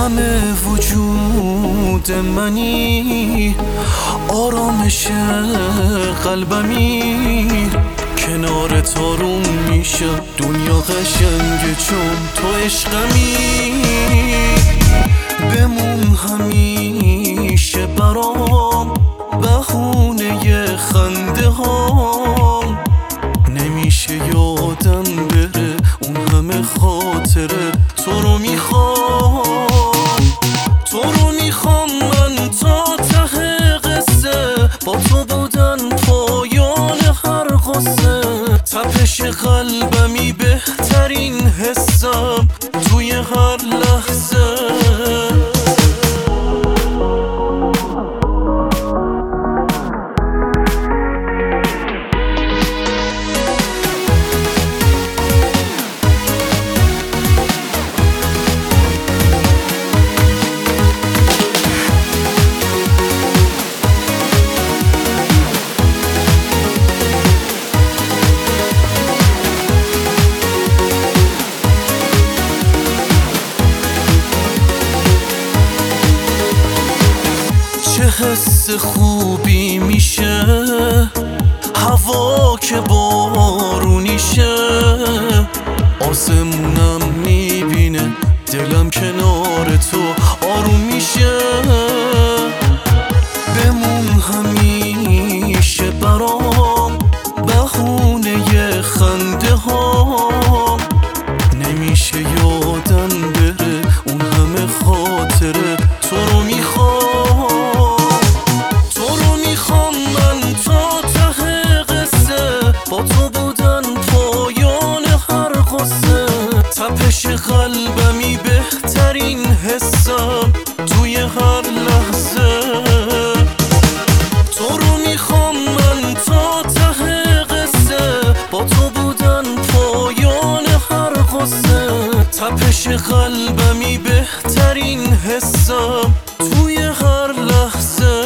همه وجود منی، آرامش قلبمی، کنار تو آروم میشم، دنیا قشنگه چون تو عشقمی. بمون همیشه برام بهونه خنده هام، نمیشه یادم بره اون همه خاطره. تو رو میخوام من تا ته قصه، با تو بودن پایان هر قصه. تپش قلبمی بهترین حسم توی هر لحظه. چه حس خوبی میشه هوا که بارونیشه، آسمونم میبینه دلم کنار تو آروم میشه. بمون همیشه برام بهونه خنده هام، نمیشه یادم بره اون همه خاطره. تو رو میخوام من تا ته قصه، با تو بودن پایان هر قصه. تپش قلبمی بهترین حسم توی هر لحظه. تو رو میخوام من تا ته قصه، با تو بودن پایان هر قصه. تپش قلبمی بهترین حسم توی هر لحظه.